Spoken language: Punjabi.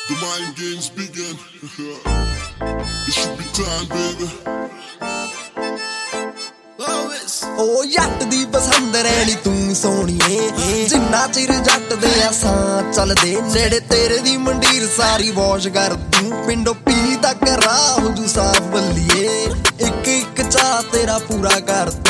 The mind games begin. It should be time, baby. ਉਹ ਜੱਟ ਦੀ ਪਸੰਦ ਰਹਿਣੀ ਤੂੰ ਸੋਹਣੀਏ, ਜਿੰਨਾ ਚਿਰ ਜੱਟ ਦੇ ਆਸਾਂ ਚੱਲਦੇ ਨੇੜੇ ਤੇਰੇ ਦੀ ਮੰਡੀਰ ਸਾਰੀ ਵਾਸ਼ ਕਰ ਤੂੰ, ਪਿੰਡੋਂ ਪੀ ਤੱਕ ਰਾਹ ਹੋ ਜੂ ਸਾਫ ਬੱਲੀਏ, ਇੱਕ ਇੱਕ ਚਾਹ ਤੇਰਾ ਪੂਰਾ ਕਰ